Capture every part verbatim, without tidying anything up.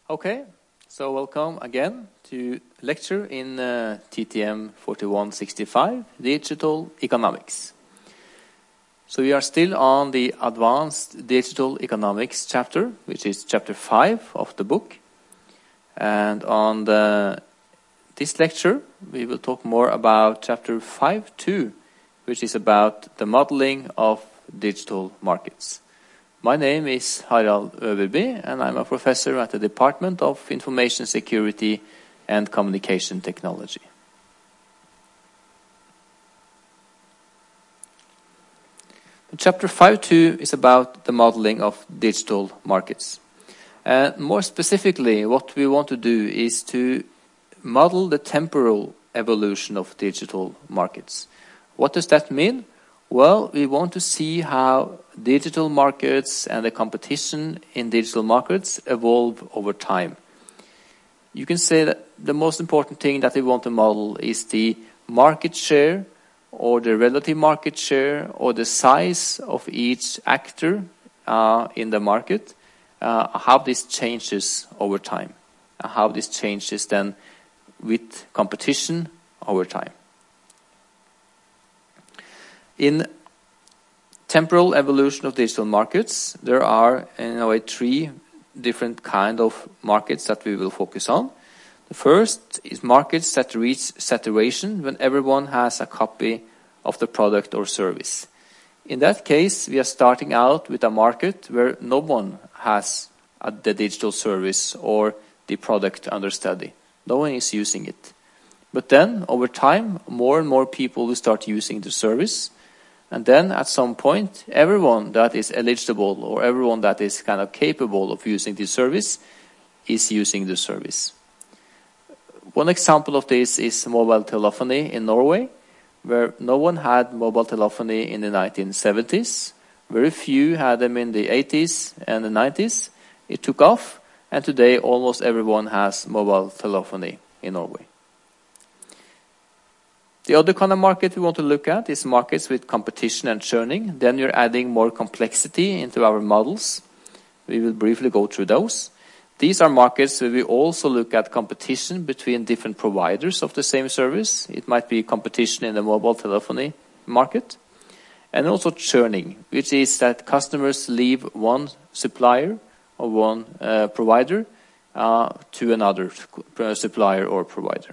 Okay, so welcome again to lecture in uh, T T M forty-one sixty-five, Digital Economics. So we are still on the Advanced Digital Economics chapter, which is chapter five of the book. And on the, this lecture, we will talk more about chapter five point two, which is about the modeling of digital markets. My name is Harald Øverby, and I'm a professor at the Department of Information Security and Communication Technology. Chapter five point two is about the modeling of digital markets. Uh, more specifically, what we want to do is to model the temporal evolution of digital markets. What does that mean? Well, we want to see how digital markets and the competition in digital markets evolve over time. You can say that the most important thing that we want to model is the market share or the relative market share or the size of each actor uh, in the market, uh, how this changes over time, uh, how this changes then with competition over time. In temporal evolution of digital markets, there are in a way three different kind of markets that we will focus on. The first is markets that reach saturation when everyone has a copy of the product or service. In that case, we are starting out with a market where no one has a, the digital service or the product under study. No one is using it. But then, over time, more and more people will start using the service. And then at some point, everyone that is eligible or everyone that is kind of capable of using this service is using the service. One example of this is mobile telephony in Norway, where no one had mobile telephony in the nineteen seventies. Very few had them in the eighties and the nineties. It took off, and today almost everyone has mobile telephony in Norway. The other kind of market we want to look at is markets with competition and churning. Then you're adding more complexity into our models. We will briefly go through those. These are markets where we also look at competition between different providers of the same service. It might be competition in the mobile telephony market. And also churning, which is that customers leave one supplier or one uh, provider uh, to another supplier or provider.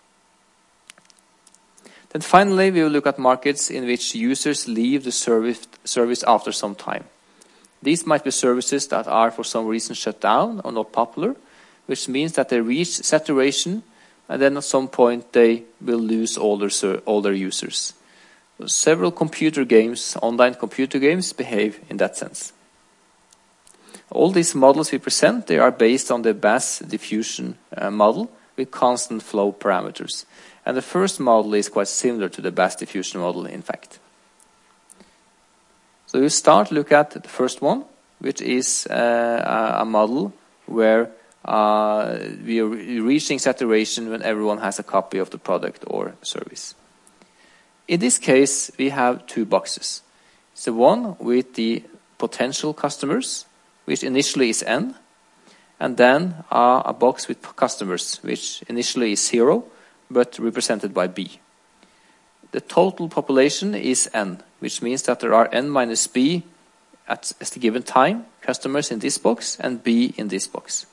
Then finally, we will look at markets in which users leave the service, service after some time. These might be services that are for some reason shut down or not popular, which means that they reach saturation and then at some point they will lose all their, all their users. So several computer games, online computer games, behave in that sense. All these models we present, they are based on the Bass diffusion uh, model with constant flow parameters. And the first model is quite similar to the Bass diffusion model, in fact. So we start to look at the first one, which is uh, a model where uh, we are reaching saturation when everyone has a copy of the product or service. In this case, we have two boxes. It's the one with the potential customers, which initially is N, and then uh, a box with customers, which initially is zero, but represented by B. The total population is N, which means that there are N minus B at, at the given time, customers in this box, and B in this box.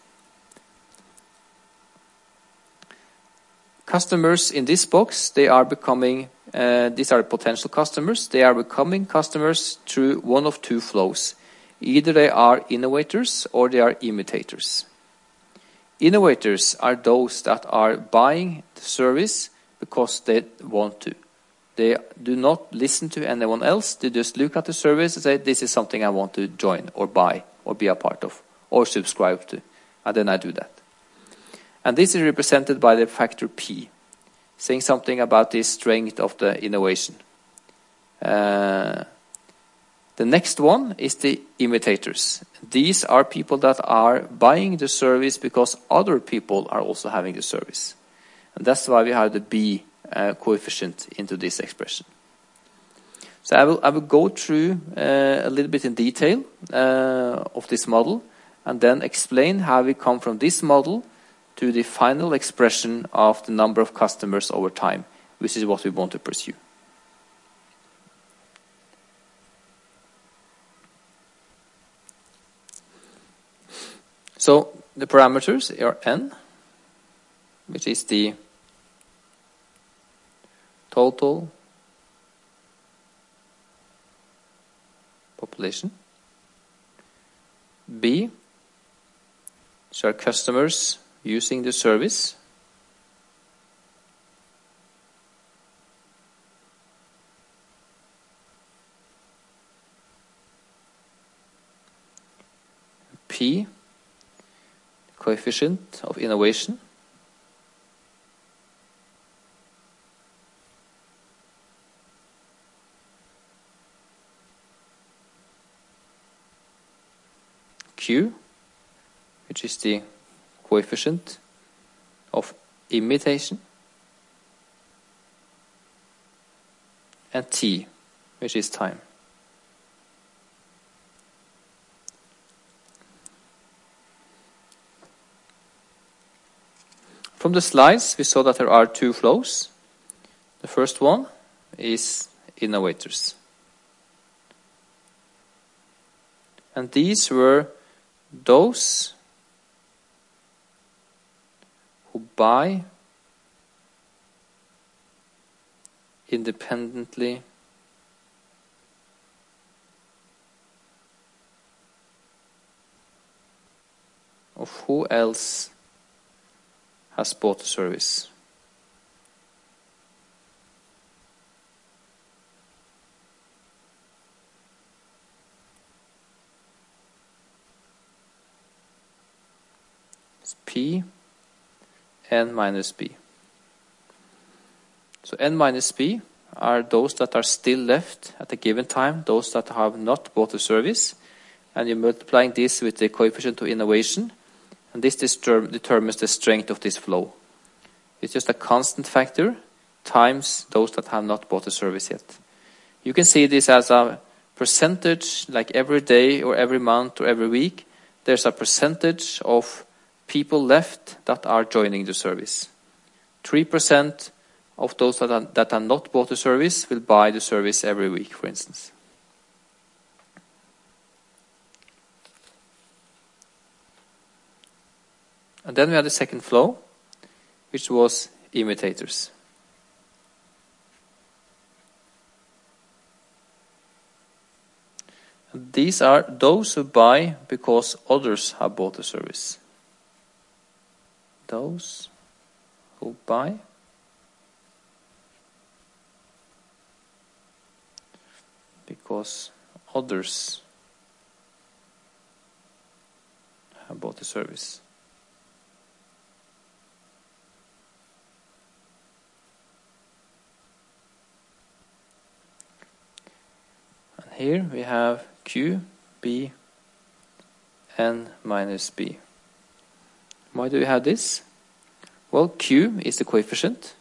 Customers in this box, they are becoming, uh, these are potential customers, they are becoming customers through one of two flows. Either they are innovators or they are imitators. Innovators are those that are buying the service because they want to. They do not listen to anyone else. They just look at the service and say, this is something I want to join or buy or be a part of or subscribe to. And then I do that. And this is represented by the factor P, saying something about the strength of the innovation. Uh, The next one is the imitators. These are people that are buying the service because other people are also having the service. And that's why we have the B uh, coefficient into this expression. So I will, I will go through uh, a little bit in detail uh, of this model and then explain how we come from this model to the final expression of the number of customers over time, which is what we want to pursue. So the parameters are n, which is the total population. B, which are customers using the service. P, coefficient of innovation. Q, which is the coefficient of imitation. And T, which is time. From the slides, we saw that there are two flows. The first one is innovators. And these were those who buy independently of who else has bought the service. It's P, N minus B. So N minus B are those that are still left at a given time, those that have not bought the service, and you're multiplying this with the coefficient of innovation, and this determines the strength of this flow. It's just a constant factor times those that have not bought the service yet. You can see this as a percentage, like every day or every month or every week, there's a percentage of people left that are joining the service. three percent of those that are, that are not bought the service will buy the service every week, for instance. And then we had the second flow, which was imitators. And these are those who buy because others have bought the service. Those who buy because others have bought the service. And here we have Q, B, N minus B. Why do we have this? Well, Q is the coefficient.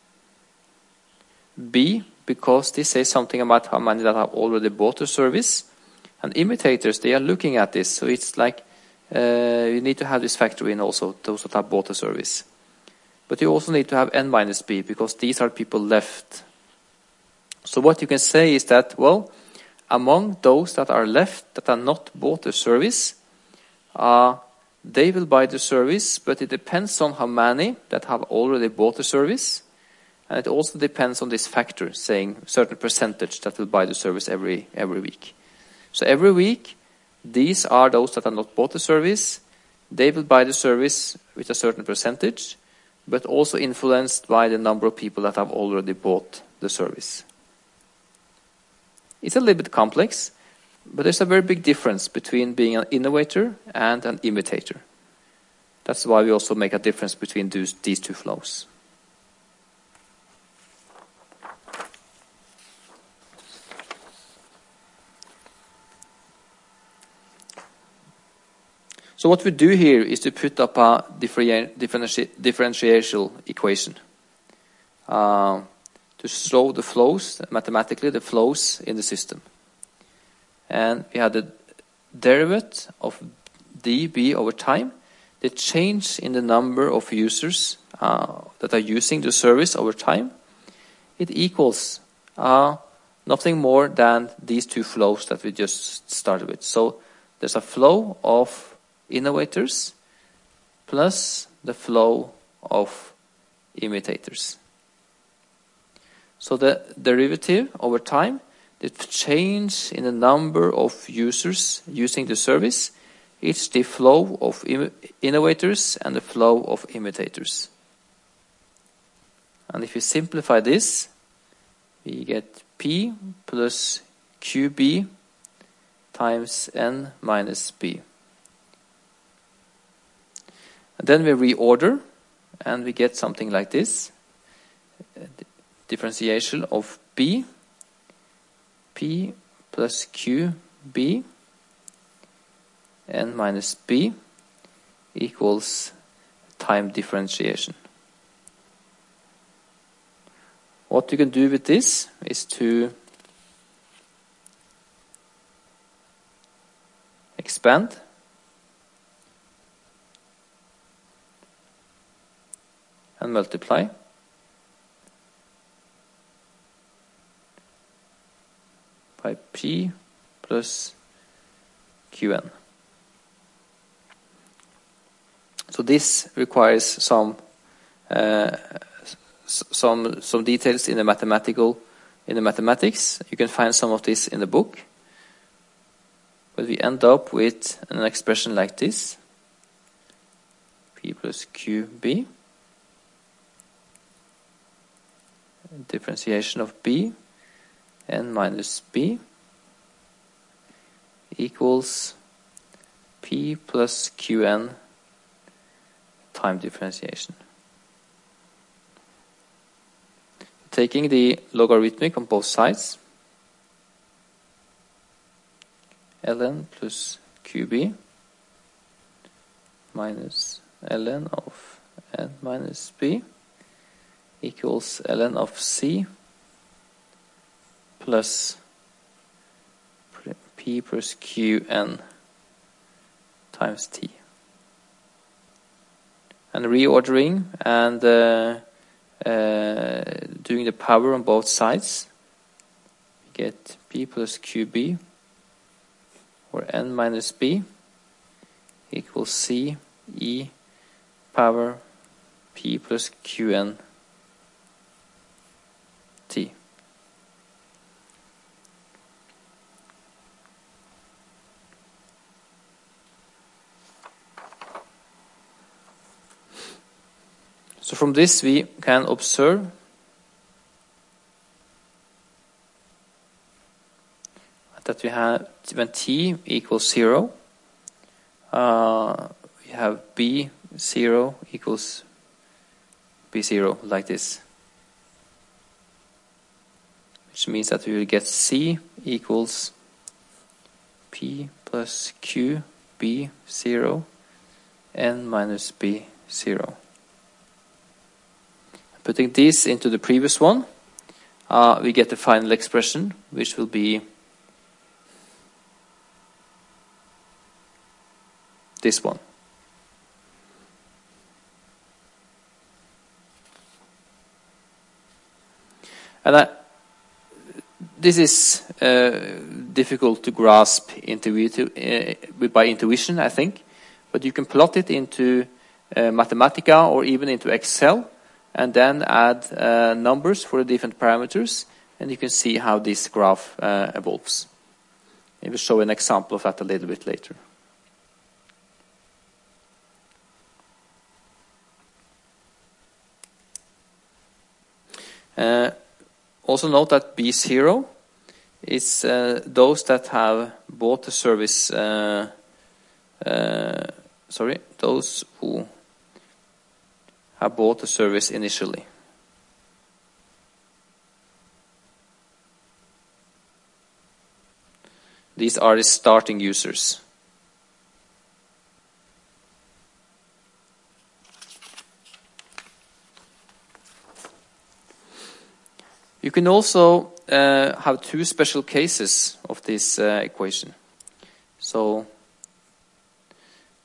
B, because this says something about how many that have already bought the service. And imitators, they are looking at this. So it's like uh, you need to have this factor in also, those that have bought the service. But you also need to have N minus B, because these are people left. So what you can say is that, well, among those that are left that are not bought the service, uh, they will buy the service, but it depends on how many that have already bought the service. And it also depends on this factor, saying a certain percentage that will buy the service every every week. So every week, these are those that have not bought the service. They will buy the service with a certain percentage, but also influenced by the number of people that have already bought the service. It's a little bit complex, but there's a very big difference between being an innovator and an imitator. That's why we also make a difference between those, these two flows. So what we do here is to put up a differenti differenti differential equation uh, to show the flows, mathematically the flows in the system. And we had the derivative of dB over time, the change in the number of users uh, that are using the service over time, it equals uh, nothing more than these two flows that we just started with. So there's a flow of innovators plus the flow of imitators. So the derivative over time, the change in the number of users using the service, it's the flow of innovators and the flow of imitators. And if you simplify this, we get P plus Q B times N minus B. And then we reorder, and we get something like this. Differentiation of B, P plus Q B, N minus B equals time differentiation. What you can do with this is to expand and multiply by P plus Qn. So this requires some uh, some some details in the mathematical in the mathematics. You can find some of this in the book, but we end up with an expression like this: P plus Q B, differentiation of B, N minus B equals P plus Qn time differentiation. Taking the logarithmic on both sides, ln plus qb minus ln of n minus b equals ln of c plus p plus qn times t. And reordering and uh, uh, doing the power on both sides, we get p plus qb or n minus b equals c e power p plus qn t. So from this we can observe that we have when t equals zero, uh, we have b zero equals b zero like this, which means that we will get c equals p plus q b zero n minus b zero. Putting this into the previous one, uh, we get the final expression, which will be this one. And I, this is uh, difficult to grasp intuitive, uh, by intuition, I think, but you can plot it into uh, Mathematica or even into Excel, and then add uh, numbers for the different parameters, and you can see how this graph uh, evolves. I will show an example of that a little bit later. Uh, also note that B zero is uh, those that have bought the service, uh, uh, sorry, those who have bought the service initially. These are the starting users. You can also uh, have two special cases of this uh, equation. So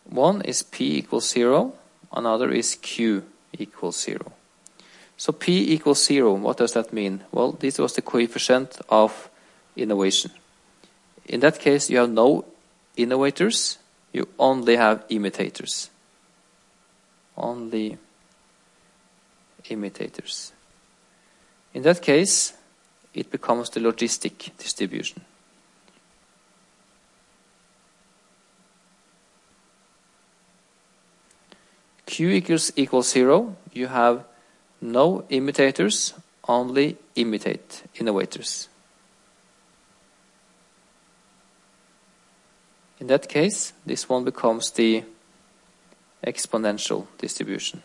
One is P equals zero, another is Q equals zero. So P equals zero, what does that mean? Well, this was the coefficient of innovation. In that case, you have no innovators, you only have imitators. Only imitators. In that case, it becomes the logistic distribution. Q equals equals zero, you have no imitators, only imitate innovators. In that case, this one becomes the exponential distribution.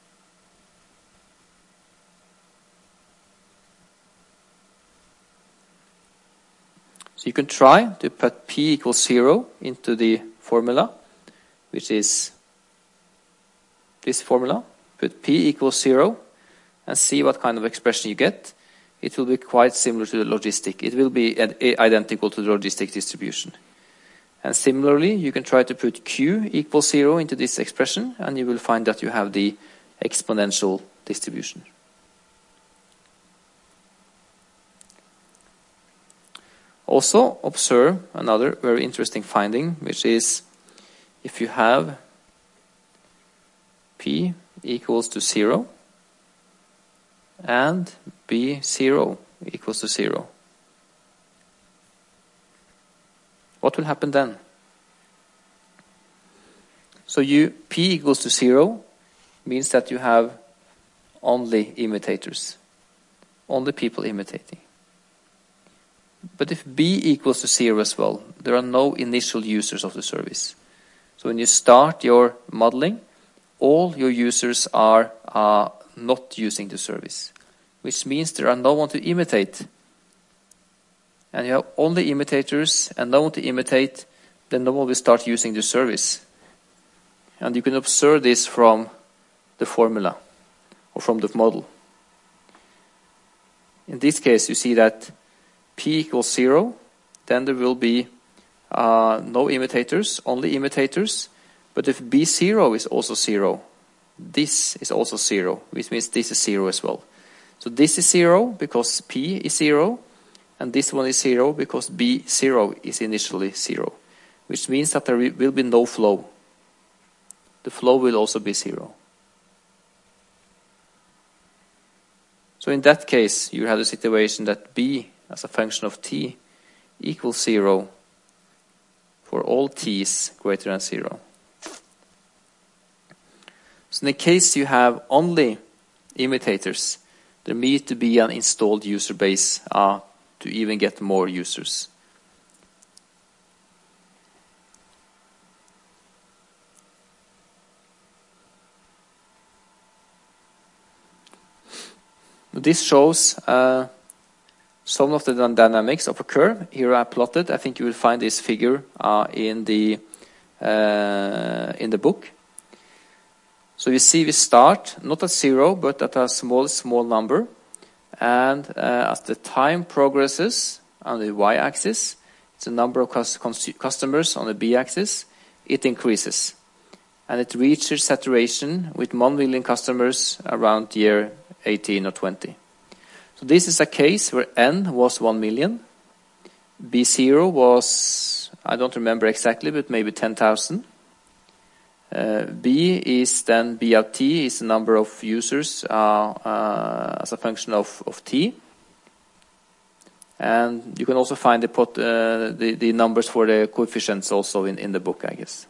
So you can try to put P equals zero into the formula, which is this formula. Put P equals zero and see what kind of expression you get. It will be quite similar to the logistic. It will be identical to the logistic distribution. And similarly, you can try to put Q equals zero into this expression, and you will find that you have the exponential distribution. Also, observe another very interesting finding, which is if you have P equals to zero and B zero equals to zero, what will happen then? So you P equals to zero means that you have only imitators, only people imitating. But if B equals to zero as well, there are no initial users of the service. So when you start your modeling, all your users are uh, not using the service, which means there are no one to imitate. And you have only imitators and no one to imitate, then no one will start using the service. And you can observe this from the formula or from the model. In this case, you see that P equals zero, then there will be uh, no imitators, only imitators. But if B zero is also zero, this is also zero, which means this is zero as well. So this is zero because P is zero, and this one is zero because B zero is initially zero, which means that there will be no flow. The flow will also be zero. So in that case, you have the situation that B as a function of t equals zero for all t's greater than zero. So in the case you have only imitators, there needs to be an installed user base uh, to even get more users. This shows uh, some of the dynamics of a curve. Here I plotted. I think you will find this figure uh, in the uh, in the book. So you see we start not at zero, but at a small, small number. And uh, as the time progresses on the y-axis, it's the number of customers on the b-axis, it increases. And it reaches saturation with one million customers around year eighteen or twenty. So this is a case where n was one million. B zero was, I don't remember exactly, but maybe ten thousand. Uh, B is then B of t is the number of users uh, uh, as a function of, of t. And you can also find the, pot, uh, the, the numbers for the coefficients also in, in the book, I guess.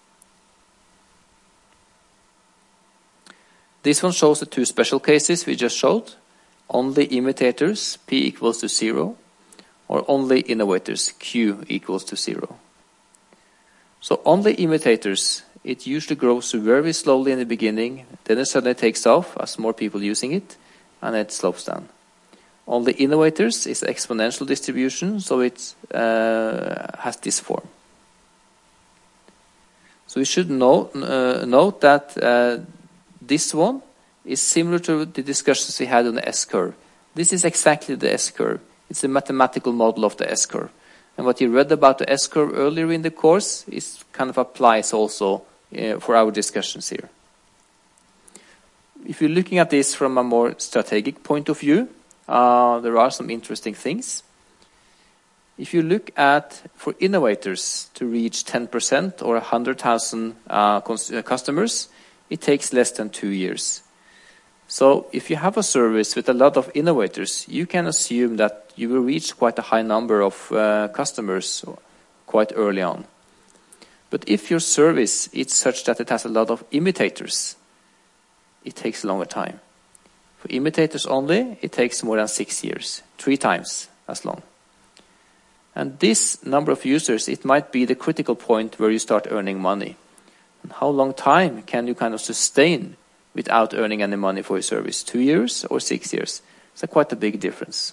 This one shows the two special cases we just showed. Only imitators, P equals to zero, or only innovators, Q equals to zero. So only imitators, it usually grows very slowly in the beginning, then it suddenly takes off as more people using it, and it slows down. Only innovators is exponential distribution, so it uh, has this form. So we should note, uh, note that uh, this one is similar to the discussions we had on the S-curve. This is exactly the S-curve. It's a mathematical model of the S-curve. And what you read about the S-curve earlier in the course is kind of applies also uh, for our discussions here. If you're looking at this from a more strategic point of view, uh, there are some interesting things. If you look at, for innovators to reach ten percent or one hundred thousand uh, customers, it takes less than two years. So if you have a service with a lot of innovators, you can assume that you will reach quite a high number of uh, customers quite early on. But if your service is such that it has a lot of imitators, it takes a longer time. For imitators only, it takes more than six years, three times as long. And this number of users, it might be the critical point where you start earning money. And how long time can you kind of sustain without earning any money for your service? Two years or six years? It's a quite a big difference.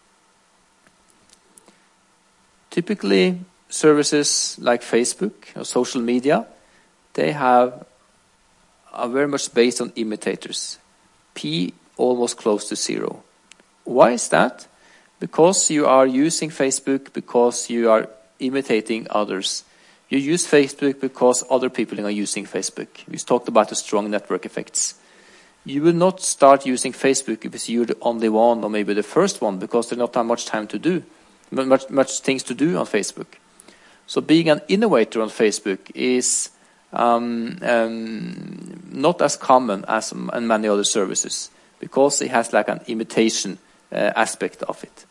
Typically, services like Facebook or social media, they have are very much based on imitators. P almost close to zero. Why is that? Because you are using Facebook because you are imitating others. You use Facebook because other people are using Facebook. We talked about the strong network effects. You will not start using Facebook because you're the only one or maybe the first one, because there's not that much time to do, much, much things to do on Facebook. So being an innovator on Facebook is um, um, not as common as in many other services, because it has like an imitation uh, aspect of it.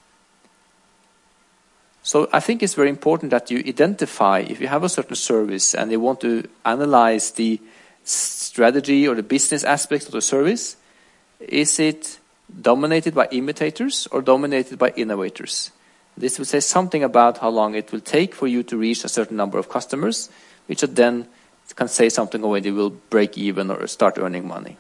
So I think it's very important that you identify, if you have a certain service and you want to analyze the strategy or the business aspects of the service, is it dominated by imitators or dominated by innovators? This will say something about how long it will take for you to reach a certain number of customers, which then can say something when you will break even or start earning money.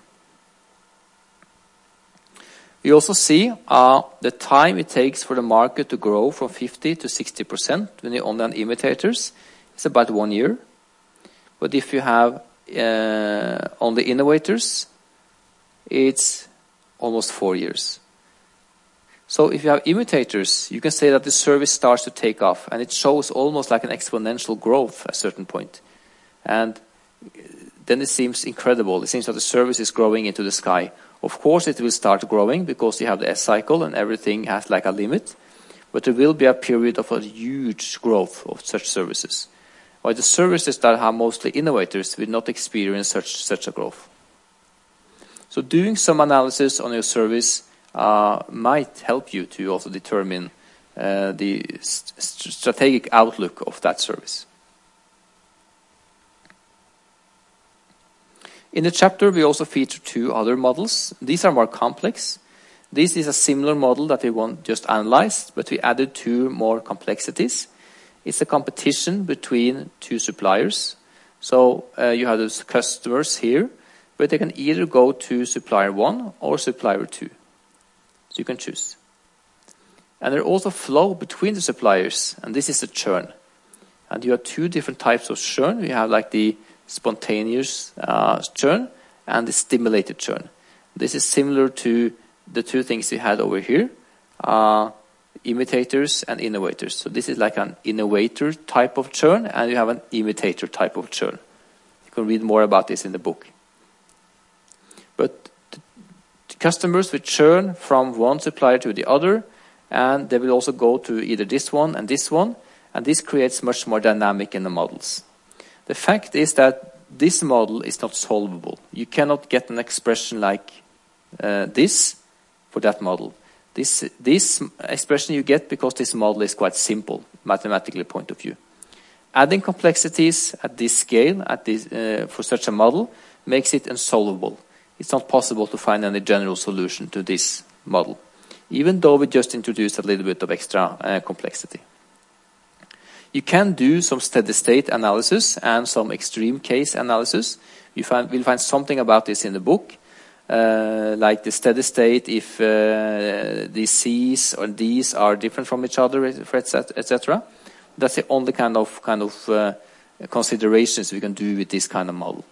We also see uh, the time it takes for the market to grow from fifty to sixty percent when you only have imitators. It's about one year. But if you have uh, only innovators, it's almost four years. So if you have imitators, you can say that the service starts to take off, and it shows almost like an exponential growth at a certain point. And then it seems incredible. It seems that the service is growing into the sky. Of course, it will start growing because you have the S cycle and everything has like a limit. But there will be a period of a huge growth of such services. While the services that are mostly innovators will not experience such, such a growth. So doing some analysis on your service uh, might help you to also determine uh, the st- strategic outlook of that service. In the chapter, we also feature two other models. These are more complex. This is a similar model that we want just analyzed, but we added two more complexities. It's a competition between two suppliers. So uh, you have those customers here, but they can either go to supplier one or supplier two. So you can choose. And there also flow between the suppliers, and this is the churn. And you have two different types of churn. You have like the spontaneous uh, churn and the stimulated churn. This is similar to the two things we had over here, uh, imitators and innovators. So this is like an innovator type of churn, and you have an imitator type of churn. You can read more about this in the book. But the, the customers will churn from one supplier to the other, and they will also go to either this one and this one, and this creates much more dynamic in the models. The fact is that this model is not solvable. You cannot get an expression like uh, this for that model. This, this expression you get because this model is quite simple, mathematically point of view. Adding complexities at this scale, at this, uh, for such a model, makes it unsolvable. It's not possible to find any general solution to this model, even though we just introduced a little bit of extra uh, complexity. You can do some steady-state analysis and some extreme case analysis. You find, will find something about this in the book, uh, like the steady-state, if uh, the C's or D's are different from each other, et cetera. That's the only kind of kind of uh, considerations we can do with this kind of model.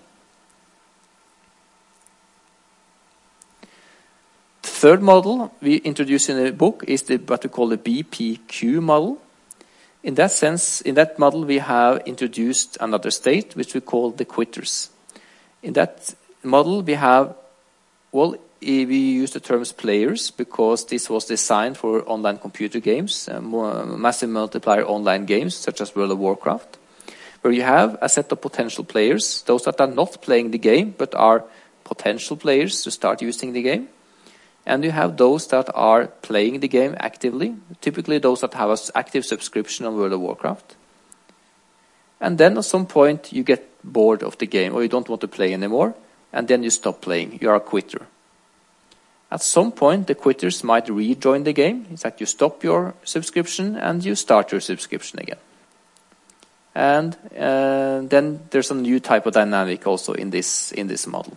The third model we introduce in the book is the what we call the B P Q model. In that sense, in that model, we have introduced another state, which we call the quitters. In that model, we have, well, we use the terms players because this was designed for online computer games, uh, more massive multiplayer online games such as World of Warcraft, where you have a set of potential players, those that are not playing the game but are potential players to start using the game. And you have those that are playing the game actively, typically those that have an active subscription on World of Warcraft. And then at some point you get bored of the game or you don't want to play anymore, and then you stop playing. You are a quitter. At some point, the quitters might rejoin the game. It's like you stop your subscription and you start your subscription again. And uh, then there's a new type of dynamic also in this in this model.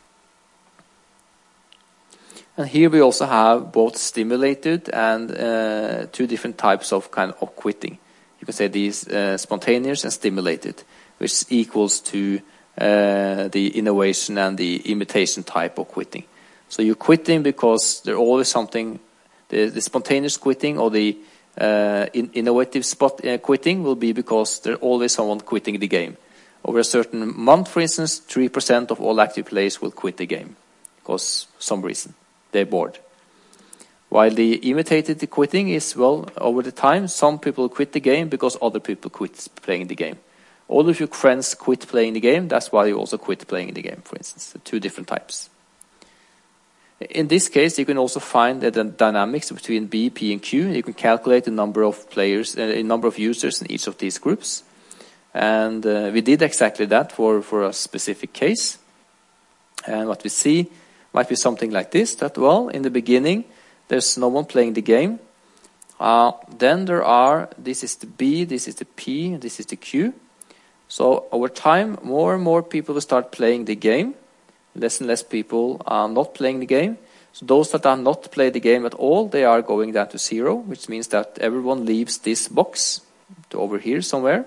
And here we also have both stimulated and uh, two different types of kind of quitting. You can say these uh, spontaneous and stimulated, which equals to uh, the innovation and the imitation type of quitting. So you're quitting because there's always something, the, the spontaneous quitting or the uh, in, innovative spot uh, quitting will be because there's always someone quitting the game. Over a certain month, for instance, three percent of all active players will quit the game because for some reason they're bored. While the imitated quitting is, well, over the time, some people quit the game because other people quit playing the game. All of your friends quit playing the game, that's why you also quit playing the game, for instance. Two different types. In this case, you can also find the dynamics between B, P, and Q. You can calculate the number of players, uh, the number of users in each of these groups. And uh, we did exactly that for, for a specific case. And what we see might be something like this, that, well, in the beginning, there's no one playing the game. Uh, then there are, this is the B, this is the P, this is the Q. So over time, more and more people will start playing the game. Less and less people are not playing the game. So those that are not playing the game at all, they are going down to zero, which means that everyone leaves this box to over here somewhere.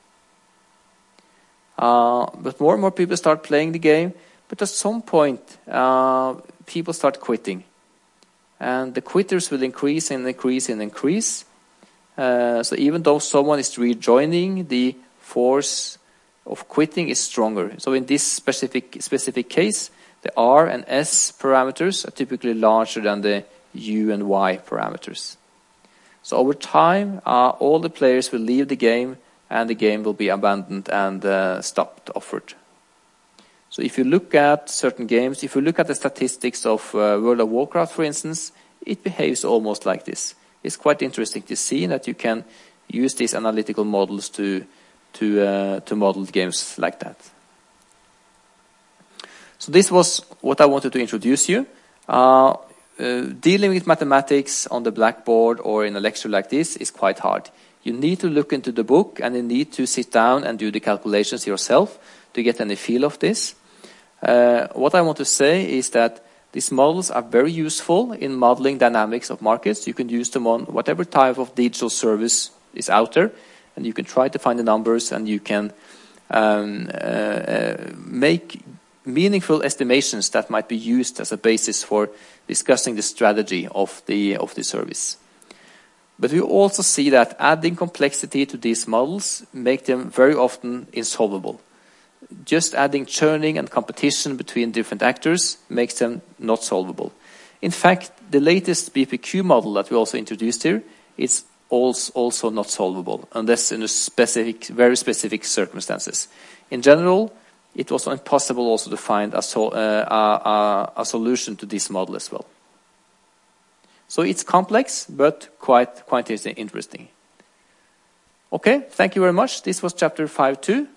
Uh, but more and more people start playing the game. But at some point, uh, people start quitting. And the quitters will increase and increase and increase. Uh, so even though someone is rejoining, the force of quitting is stronger. So in this specific specific case, the R and S parameters are typically larger than the U and Y parameters. So over time, uh, all the players will leave the game and the game will be abandoned and uh, stopped offered. So if you look at certain games, if you look at the statistics of uh, World of Warcraft, for instance, it behaves almost like this. It's quite interesting to see that you can use these analytical models to to uh, to model games like that. So this was what I wanted to introduce you. Uh, uh, dealing with mathematics on the blackboard or in a lecture like this is quite hard. You need to look into the book and you need to sit down and do the calculations yourself to get any feel of this. Uh, what I want to say is that these models are very useful in modeling dynamics of markets. You can use them on whatever type of digital service is out there, and you can try to find the numbers and you can um, uh, uh, make meaningful estimations that might be used as a basis for discussing the strategy of the of the service. But we also see that adding complexity to these models make them very often insolvable. Just adding churning and competition between different actors makes them not solvable. In fact, the latest B P Q model that we also introduced here is also not solvable unless in a specific, very specific circumstances. In general, it was impossible also to find a, so, uh, a, a solution to this model as well. So it's complex, but quite, quite interesting. Okay, thank you very much. This was chapter five two.